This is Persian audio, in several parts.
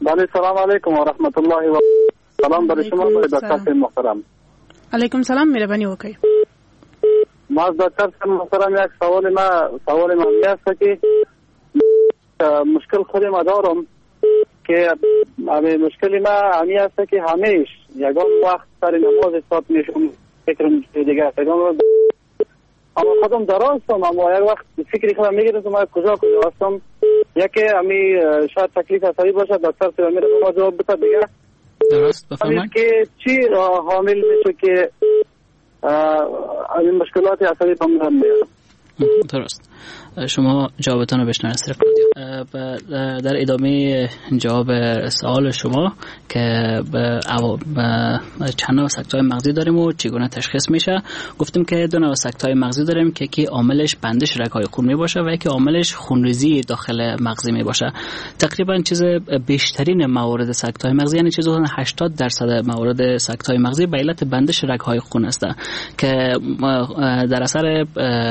بله سلام علیکم و رحمت الله و سلام بر شما دکتر محترم. علیکم سلام، مهربانی وکړئ. ما دکتر محترم یک سوال ما است که مشکل خود ما دارم که مشکلی ما همی است که همیشه یگان وقت سر نماز استاد میشم فکرم دیگه اما خودم دراستم، اما یک وقت فکری خودم میگیرم که ما کجا هستم، یکی همی شاید تکلیف عصبی باشه دکتر تو میره ما جواب بده دیگه. درست بفرمایید که چی حامل میشه که این مشکلات عصبی به من میاد. درست، شما جوابتون رو بشنوید از طریق رادیو. در ادامه جواب سوال شما که چند نوع سکته‌های مغزی داریم و چگونه تشخیص میشه، گفتیم که دو نوع سکته‌های مغزی داریم که یکی عاملش بندش رگ‌های خون می باشه و یکی عاملش خونریزی داخل مغزی می باشه. تقریبا چیز بیشترین موارد سکته‌های مغزی، یعنی چیز 80% موارد سکته‌های مغزی به علت بندش رگ‌های خون است که در اثر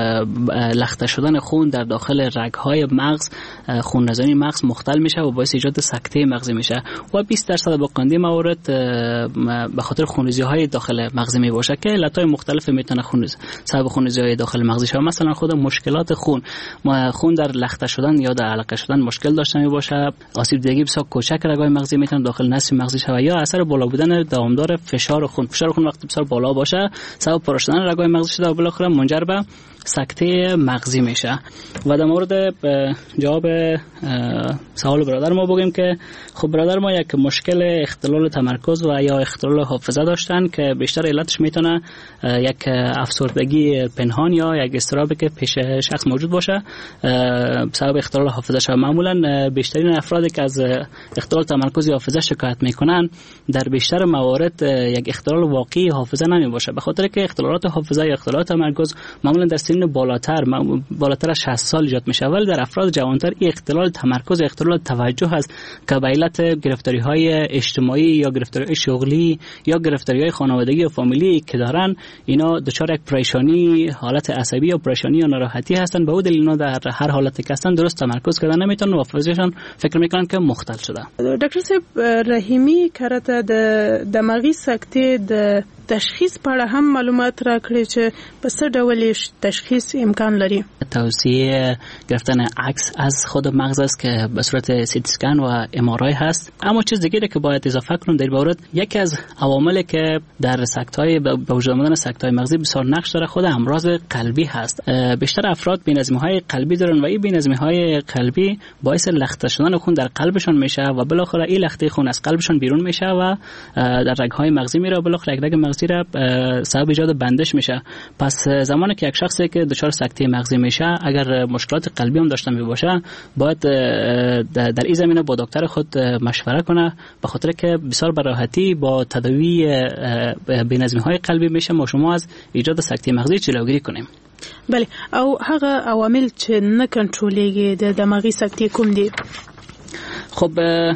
لخته شدن خون در داخل رگ‌های مغز خون‌رسانی مغز مختل میشه و باعث ایجاد سکته مغزی میشه و 20% باقی موارد به خاطر خونریزی‌های داخل مغزی می باشه که علت‌های مختلف میتونه سبب خونریزی‌های داخل مغزی شه. مثلا خود مشکلات خون در لخته شدن یا در علقه شدن مشکل داشته می باشه، آسیب دیدگی بسیار کوچک رگ‌های مغزی میتونه داخل نسج مغزی شه یا اثر بالا بودن دوامدار فشار خون وقتی بسیار بالا باشه سبب پاره شدن رگ‌های مغزی شده و بالاخره منجر به سکته مغزی میشه. و در مورد جواب سوال برادر ما بگیم که خب برادر ما یک مشکل اختلال تمرکز و یا اختلال حافظه داشتن که بیشتر علتش میتونه یک افسردگی پنهان یا یک اضطرابی که پیش شخص موجود باشه سبب اختلال حافظه شه. معمولا بیشترین افرادی که از اختلال تمرکز یا حافظه شکایت میکنن در بیشتر موارد یک اختلال واقعی حافظه نمی باشه، به خاطر که اختلالات حافظه یا اختلالات تمرکز معمولا در سن بالاتر از 60 سال ایجاد میشه، ولی در افراد جوانتر اختلال تمرکز اختلال توجه هست که به علت گرفتاری‌های اجتماعی یا گرفتاری‌های شغلی یا گرفتاری‌های خانوادگی و فامیلی که دارن اینا دچار یک پریشانی، حالت عصبی یا پریشانی یا ناراحتی هستن. به اون دلیل اینا در هر حالتی که هستن درست تمرکز کردن نمیتونن و حافظه‌شان فکر میکنن که مختل شده. ډاکټر صاحب رحیمی کرته د دماغي سکتې د تشخیص په اړه هم معلومات راکړي چې په څه ډول تشخیص امکان لري. توصیه گرفتن عکس از خود مغز است که به صورت سی تی اسکن و ام آر آی هست. اما چیز دیگه که باید اضافه کنم در مورد یکی از عواملی که در سکته‌های به وجود آمدن سکته‌های مغزی بسیار نقش داره خود امراض قلبی هست. بیشتر افراد بی‌نظمی‌های قلبی دارن و این بی‌نظمی‌های قلبی باعث لخته شدن خون در قلبشون میشه و بالاخره این لخته خون از قلبشون بیرون میشه و در رگ‌های مغزی میره و بالاخره رگ مغزی را سبب ایجاد بندش میشه. پس زمانی که یک شخصی که دچار سکته مغزی میشه اگر مشکلات قلبی هم داشته باشه باید در این زمینه با دکتر خود مشوره کنه، به خاطر که بسیار به راحتی با تداوی بی‌نظمی‌های قلبی میشه ما شما از ایجاد سکته مغزی جلوگیری کنیم. بله، او هغه عوامل چې نه کنټرولېږي د دماغي سکتې کوم دي؟ خب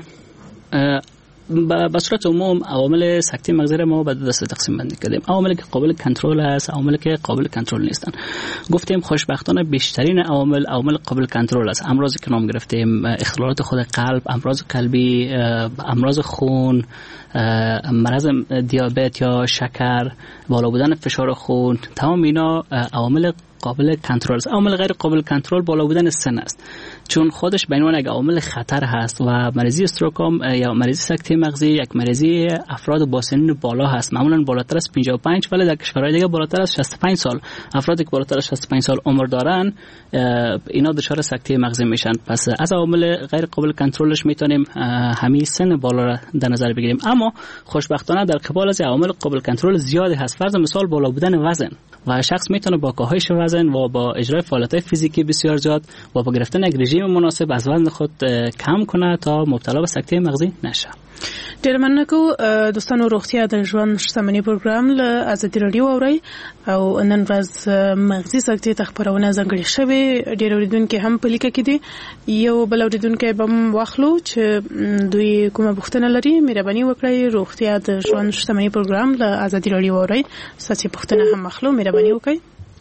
به صورت عموم عوامل سکته مغزی را ما به دو دسته تقسیم بندی کردیم: عواملی که قابل کنترل است، عواملی که قابل کنترل نیستن. گفتیم خوشبختانه بیشترین عوامل قابل کنترل است. امراضی که نام گرفتیم، اختلالات خود قلب، امراض قلبی، امراض خون، مرض دیابت یا شکر، بالا بودن فشار خون، تمام اینا عوامل قابل کنترل است. عامل غیر قابل کنترل بالا بودن سن است، چون خودش به عنوان یک عامل خطر هست و مریضی استروکام یا مریضی سکته مغزی یک مریضی افراد با سن بالا هست، معمولا بالاتر از 55 ولی در کشورهای دیگه بالاتر از 65 سال. افرادی که بالاتر از 65 سال عمر دارن اینا دچار سکته مغزی میشن. پس از عوامل غیر قابل کنترلش میتونیم همین سن بالا را در نظر بگیریم. اما خوشبختانه در قبال از عوامل قابل کنترل زیادی هست. فرض مثال بالا بودن وزن و شخص میتونه با کاهش وزن و با اجرای فعالیت‌های فیزیکی بسیار زیاد و با گرفتن یک رژیم مناسب از وزن خود کم کنه تا مبتلا به سکته مغزی نشه. ډېر مننه کوو دوستانو. روغتیا د ژوند شتمنۍ پروګرام له ازادي راډیو اورئ او نن ورځ مغزي سکتې ته خپرونه ځانګړې شوې. ډېر اورېدونکي هم په لیکه کې دي. یو بل اورېدونکی به هم واخلو چې دوی کومه پوښتنه لري. مهرباني وکړئ روغتیا د ژوند شتمنۍ پروګرام له ازادي راډیو اورئ، ستاسې پوښتنه هم اخلو. مهرباني وکړئ.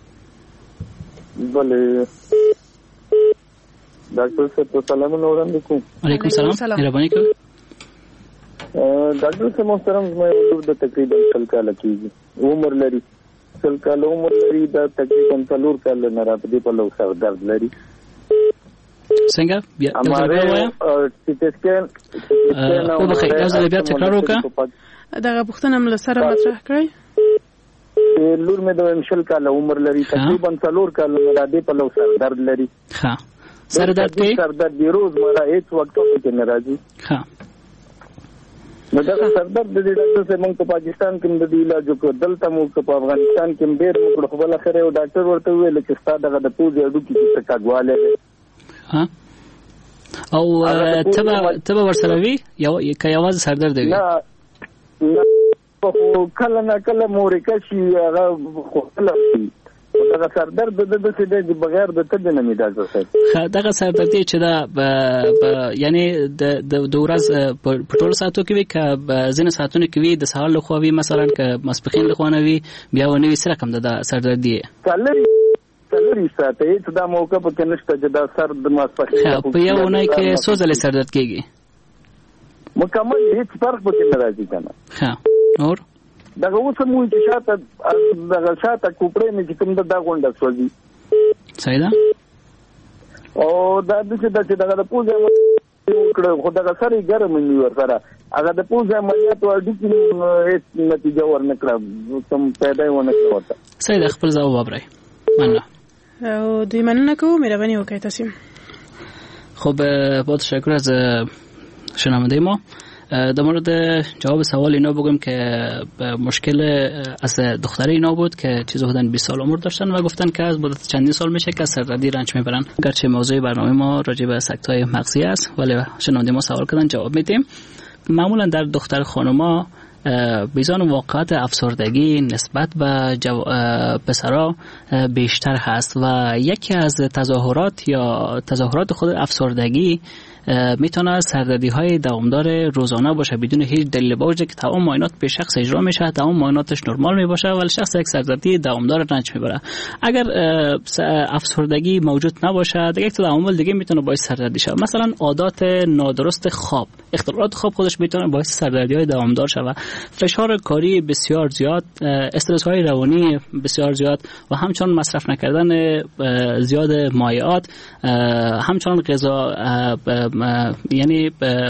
بله ډاکټر صاحب سلام علیکم. علیکم سلام. مهرباني کوئ. ډاکټر صاحب محترم زما یو د تقریبا 100 کال کېږي عمر لري 100 کال عمر لري دا تقریبا 4 کال نه راځي په لو سر درد لري څنګه بیا ټي سکین او بخیر دا بیا تکرار وکړه دا غوښتنه مل سره مطرح کړئ لور مې د 100 کال عمر لري تقریبا 4 کال نه راځي په لو سر درد لري ها سر درد کې سر درد دی روز مړه هیڅ وخت کې نه راځي ها نو دا سر درد د ډاکټر صاحب موږ په پاکستان کې د علاج کو دلته موږ په افغانستان کې ډېر موږ خو بل اخر یو ډاکټر ورته ویل چې ستاسو دغه د پوزې اډو کې څه کاګواله ها او تبه ورسره وی یو کایواز سر درد دی نه کله نه کله مورکه شي هغه خو دا سر درد د څه د بغیر د تد نه میداز وسه دا سر درد چې دا یعنی د ورځ په ټول ساعتو کې وي ک زنه ساعتونه کې وي د سهار له خو وي مثلا ک مسپخین له خو نه وي بیا ونه وي سره کم دا سر درد دی کلری ساعت هیڅ دا موقع په کې نشته چې دا سر د مسپخین په یو نه کې سوزل سر درد کېږي مکمل هیڅ فرق پکې نه راځي کنه ها اور دغه اوس مو چې شاته کوپړې مې چې کوم د غونډه سوځي صحیح ده او دا د څه دغه پوزه کړه خو دغه سره ګرم نیو سره هغه د پوزه عملیات ورډي کې هیڅ نتیجه ورنکړه کوم پیدا ونه کړه صحیح ده خپل ځواب وبرای مننه او دوی مننه کوم مهرباني وکړئ تاسو خب با تشکر از شنونده ما در مورد جواب سوال اینا بگم که مشکل از دختره اینا بود که چیزا بودن 20 سال عمر داشتن و گفتن که از مدت چندین سال میشه که از سردردی رنج میبرن. گرچه موضوع برنامه ما راجع به سکت‌های مغزی است ولی شنونده ما سوال کردن جواب میدیم. معمولا در دختر خانوما بیزان واقعات افسردگی نسبت به پسرها بیشتر هست و یکی از تظاهرات خود افسردگی میتونه سردردی های دوامدار روزانه باشه بدون هیچ دلیل باشه که تمام معاینات به شخص اجرا میشه، تمام معایناتش نرمال میباشه ولی شخص یک سردردی دوامدار رنج میبره. اگر افسردگی موجود نباشه دیگه یک عوامل دیگه میتونه باعث سردردی شه، مثلا عادات نادرست خواب، اختلالات خواب خودش میتونه باعث سردردی های دوامدار شه و فشار کاری بسیار زیاد، استرس های روانی بسیار زیاد و همچنان مصرف نکردن زیاد مایعات، همچنان غذا یعنی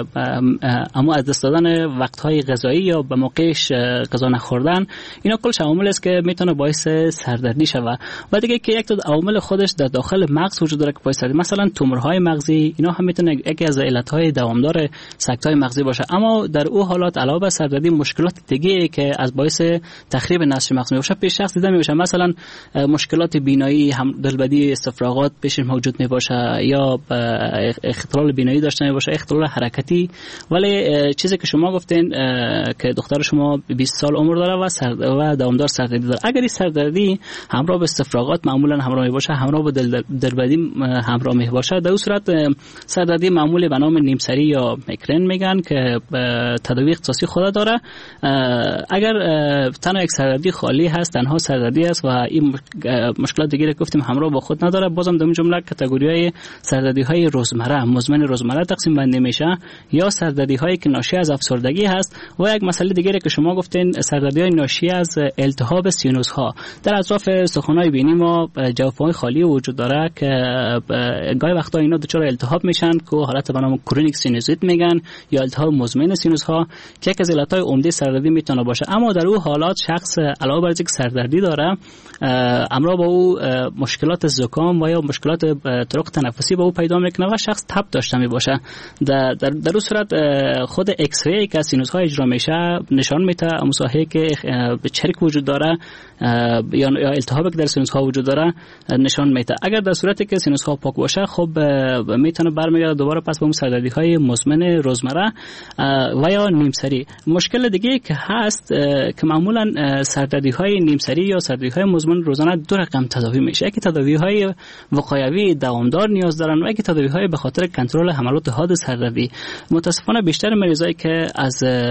اما از دست دادن وقت‌های غذایی یا به موقعش غذا نخوردن، اینا کلش عوامل است که میتونه باعث سردردی شود. و دیگه که یک تا عوامل خودش در داخل مغز وجود داره که باعث سردردی، مثلا تومورهای مغزی، اینا هم میتونه یکی از علت‌های دوامدار سکت‌های مغزی باشه. اما در او حالات علاوه بر سردردی مشکلات دیگه که از باعث تخریب نسج مغز میشه پیش شخص دیده میشه، مثلا مشکلات بینایی، هم دلبدی، استفراغات پیش موجود میباشه یا اختلال بینایی داشته باشه، اختلال حرکتی. ولی چیزی که شما گفتین که دختر شما 20 سال عمر داره و دوامدار سردردی داره، اگر این سردردی همراه به استفراغات معمولا همراه می باشه، همراه به دلبدی همراه می باشه، در اون صورت سردردی معمولی به نام نیمسری یا میگرن میگن که تداوی اختصاصی خود داره. اگر تنها یک سردردی خالی هست، تنها سردردی است و این مشکلات دیگه گفتیم همراه با خود نداره، بازم در این جمله کاتگوری‌های سردردی های روزمره، مزمن روزمره تقسیم بندی میشه یا سردردی هایی که ناشی از افسردگی هست. و یک مسئله دیگه که شما گفتین سردردی های ناشی از التهاب سینوس ها. در اطراف استخوان‌های بینی ما جوفه‌های خالی وجود داره که گاهی وقتا اینا دچار التهاب میشن که حالت به نام کرونیک سینوزیت میگن یا التهاب مزمن سینوس ها که یک از علت‌های عمده سردردی میتونه باشه. اما در اون حالات شخص علاوه بر اینکه سردردی داره، همراه با او مشکلات زکام و یا مشکلات طرق تنفسی با او پیدا میکنه و شخص تب داشته میباشه. در اون صورت خود ایکس ری که سینوس ها اجرا میشه نشان میده مساحه که چرک وجود داره یا التهابی که در سینوس ها وجود داره نشان میده. اگر در صورتی که سینوس ها پاک باشه خب میتونه برمیگرده دوباره پس به اون سردردی های مزمن روزمره و یا نیمسری. مشکل دیگه که هست که معمولا سردردی های نیمسری یا سردردی های مزمن روزانه دو رقم تداوی میشه، یکی تداوی های وقایوی دوامدار نیاز دارن و یکی تداوی های به خاطر کنترل حملات حاد سردردی. متاسفانه بیشتر مریضایی که از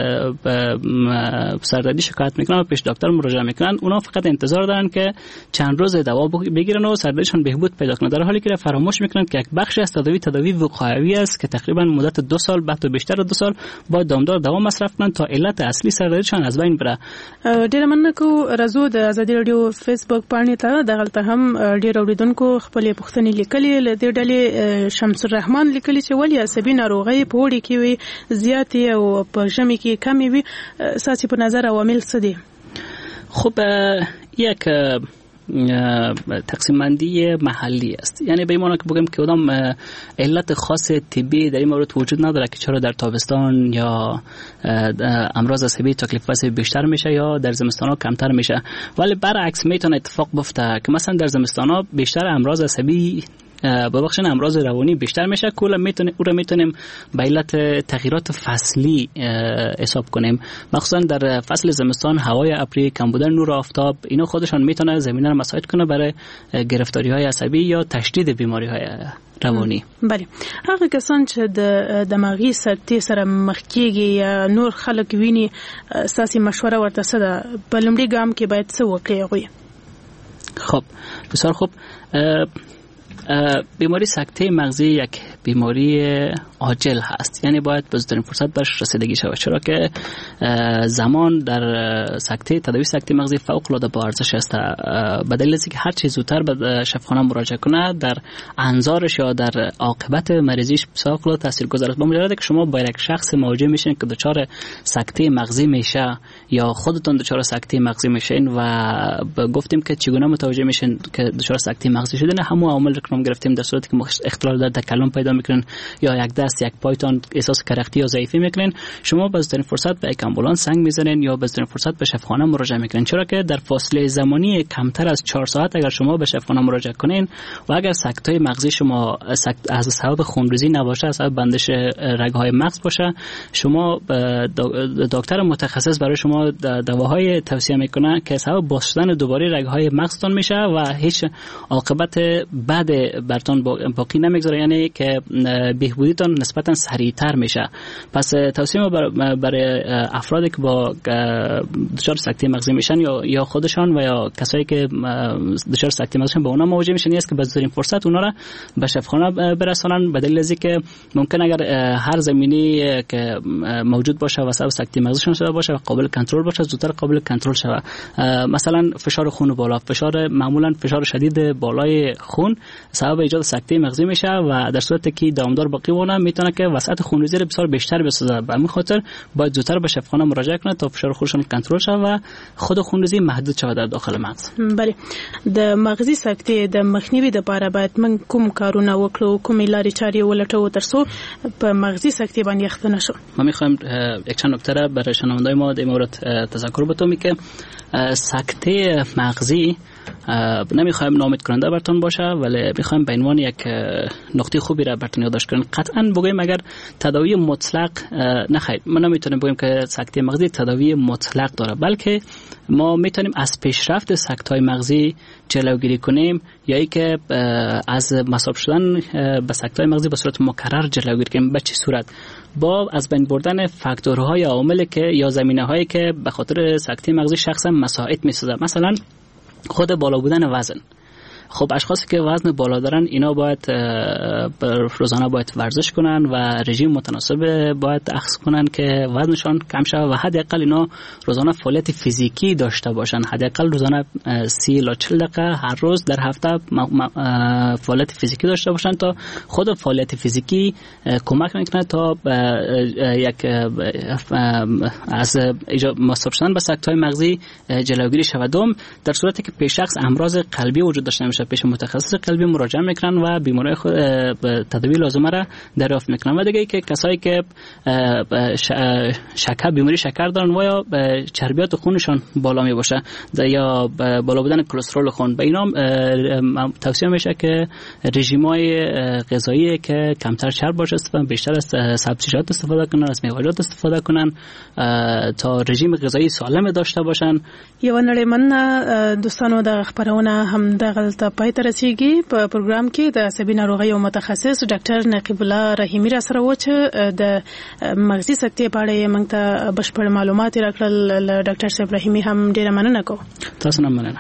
سردردی شکایت میکنن و پیش دکتر مراجعه میکنن، اونا فقط انتظار دارن که چند روز دوا بگیرن و سردردیشون بهبود پیدا کنه، در حالی که فراموش میکنن که یک بخشی از تداوی وقایوی است که تقریبا مدت 2 سال بعد بیشتر 2 سال باید دامدار دوا مصرف کنن تا علت اصلي سردردیشان از بین بره. ډیر مننه کو رازو د ازادي رادیو فیسبوک باندې ته دغلته هم ډیر اوریدونکو خپل پوښتنې لیکلې، له دې ډلې شمس الرحمن لیکلي چې ولې عصبي ناروغۍ په وړي کې وي زیاتې او په ژمي کې کمې وي، ساسي په نظر عوامل څه دي؟ خب یک تقسیم بندی محلی است، یعنی به این معنی که بگیم که کدام علت خاص طبی در این مورد وجود نداره که چرا در تابستان یا امراض عصبی تکلیف وضعی بیشتر میشه یا در زمستان ها کمتر میشه، ولی برعکس میتونه اتفاق بیفته که مثلا در زمستان ها بیشتر امراض عصبی ببخشید امراض روانی بیشتر میشه. کلا میتونیم به علت تغییرات فصلی حساب کنیم، مخصوصا در فصل زمستان هوای ابری، کم بودن نور آفتاب، اینا خودشان میتونه زمینه رو مساعد کنه برای گرفتاری های عصبی یا تشدید بیماری های روانی. بله، هغه کسان چې د دماغي سکتې سره مخ کیږي یا نور خلک ویني، اساسي مشوره ورته څه ده؟ په لومړي ګام کې باید څه وکړي هغوی؟ خب بسیار خوب. بیماری سکته مغزی یک بیماری عاجل هست، یعنی باید به زودترین فرصت برش رسیدگی شود، چرا که زمان در تداوی سکته مغزی فوق العاده با ارزش است. به دلیل اینکه هر چه زودتر به شفاخانه مراجعه کنه در انظارش یا در عاقبت مریضیش فوق العاده تاثیرگذار است. با مجرد که شما با یک شخص مواجه میشین که دچار سکته مغزی میشه یا خودتون دچار سکته مغزی میشین و گفتیم که چگونه متوجه میشین که دچار سکته مغزی شدین، همون عوامل رو گرفتیم. در صورتی که اختلال در تکلم پیدا میکنین یا یک دست یک پایتون احساس کرختی یا ضعیفی میکنین، شما به زودترین فرصت به یک آمبولانس زنگ میزنین یا به زودترین فرصت به شفاخانه مراجعه میکنین، چرا که در فاصله زمانی کمتر از 4 ساعت اگر شما به شفاخانه مراجعه کنین و اگر سکته مغزی شما از سبب خونریزی نباشه، از سبب بندش رگ‌های مغز باشه، شما دکتر متخصص برای شما دواهای توصیه میکنه که سبب باز شدن دوباره رگ‌های مغزتون میشه و هیچ عاقبت بعد براتون باقی نمیگذاره، یعنی که بهبودیتون نسبتا سریعتر میشه. پس توصیه ما برای افرادی که با دچار سکته مغزی میشن یا خودشان و یا کسایی که دچار سکته مغزی با اونا مواجه میشن است که بذارین فرصت اونا را به شفاخانه برسانن، به دلیل اینکه ممکن اگر هر زمینی که موجود باشه و سبب سکته مغزیشون شده باشه و قابل کنترل باشه، زودتر قابل کنترل شه. مثلا فشار خون بالا، معمولا فشار شدید بالای خون سبب ایجاد سکته مغزی میشه و در صورتی که دامدار باقی مونه میتونه که وسعت خونریزی رو بسیار بیشتر بسازه. به همین خاطر باید زودتر به شفاخانه مراجعه کنه تا فشار خونشون کنترل شه و خود خونریزی محدود شود در داخل مغز. بله، د مغزي سکتې د مخنیوي لپاره باید من کوم کارونه وکړو، کومې لارې چارې ولټوو ترڅو په مغزي سکتې باندې اخته نشو؟ ما میخوایم یک چند نکته را برای شنوندای ما در مورد تذکر بتومی که سکته مغزی نمیخوایم ناامید کننده براتون باشه، ولی میخوایم به عنوان یک نقطه خوبی را براتون یادداشت کنیم. قطعا بگویم اگر تداوی مطلق نخیر، ما نمیتونیم بگیم که سکته مغزی تداوی مطلق داره، بلکه ما میتونیم از پیشرفت سکته‌های مغزی جلوگیری کنیم یا اینکه از مصاب شدن به سکته‌های مغزی به صورت مکرر جلوگیری کنیم. به چه صورت؟ با از بین بردن فاکتورهای عواملی که یا زمینه‌هایی که به خاطر سکته مغزی شخصا مساعد میسازه، مثلا خود بالا بودن وزن. خب اشخاصی که وزن بالا دارن اینا باید روزانه باید ورزش کنن و رژیم متناسب باید اخذ کنن که وزنشان کم شه و حداقل اینا روزانه فعالیت فیزیکی داشته باشن، حداقل روزانه 30 الی 40 دقیقه هر روز در هفته فعالیت فیزیکی داشته باشن تا خود فعالیت فیزیکی کمک میکنه تا یک از مصاب شدن به سکته‌های مغزی جلوگیری شود. دوم، در صورتی که پیش شخص امراض قلبی وجود داشته باشه پیش متخصص قلبی مراجعه میکنن و بیماری خود تداوی لازمه را دریافت میکنن. و دیگه که کسایی که بیماری شکر دارن و یا چربیات خونشان بالا می باشه یا بالا بودن کلسترول خون، به اینا توصیه میشه که رژیم‌های غذایی که کمتر چرب باشه بیشتر از سبزیجات استفاده کنن، از میوه‌جات استفاده کنن تا رژیم غذایی سالم داشته باشن. یو نړیمن دوستانو د خبرونه هم دغلط ته پای ته رسیدي. په پروګرام کې د عصبي ناروغۍ او متخصص ډاکټر نقیب الله رحیمی را سره و چې د مغزي سکتې په اړه موږ ته بشپړ معلومات راکړل. ډاکټر صاحب رحیمی هم ډیره مننه کوم. تاسو هم مننه.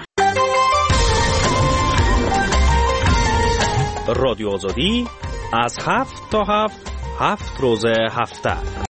رادیو آزادی از 7 تا 7 روز هفته.